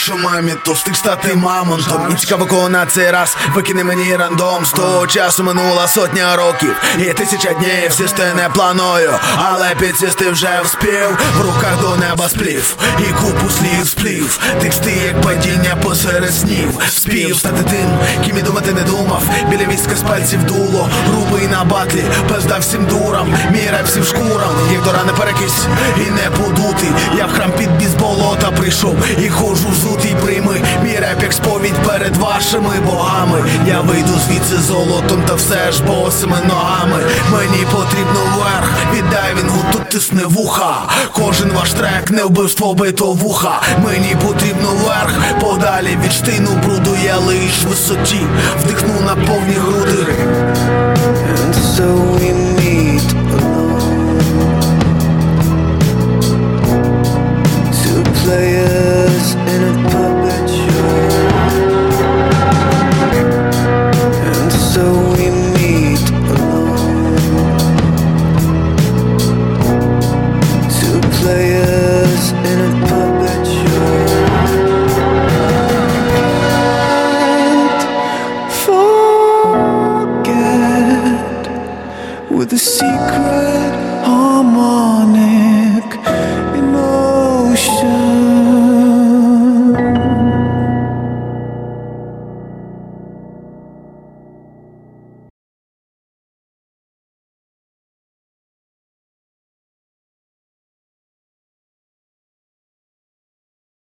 що мамі, то встиг стати мамонтом. І цікаво, кого на цей раз викине мені рандом. З того часу минула сотня років і 1000 днів, сісти не планую, але підсісти вже вспів. В руках до неба сплів і купу слів сплів. Тексти як падіння посеред снів. Спів стати тим, ким і думати не думав. Біля війська з пальців дуло, грубий на батлі, пизда всім дурам, мій реп всім шкурам. Як до рани перекись і не подутий. Я в храм під біс болота прийшов і ходжу зутий. Прийми мій реп як сповідь перед вашими богами. Я вийду звідси золотом та все ж босими ногами. Мені потрібно вверх, віддай він тут тисне вуха. Кожен ваш трек не вбивство битовуха. Мені потрібно вверх, подалі від штину бруду. Я лиш в висоті, вдихну на повні груди. And so we